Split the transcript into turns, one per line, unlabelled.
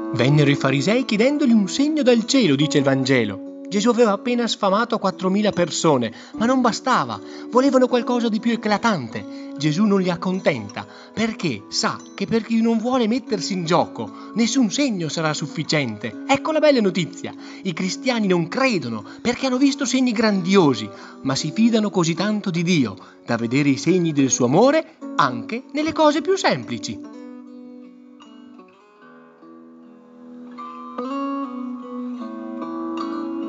Vennero i farisei chiedendogli un segno dal cielo, dice il Vangelo. Gesù aveva appena sfamato 4.000 persone, ma non bastava. Volevano qualcosa di più eclatante. Gesù non li accontenta, perché sa che per chi non vuole mettersi in gioco, nessun segno sarà sufficiente. Ecco la bella notizia. I cristiani non credono perché hanno visto segni grandiosi, ma si fidano così tanto di Dio da vedere i segni del suo amore anche nelle cose più semplici.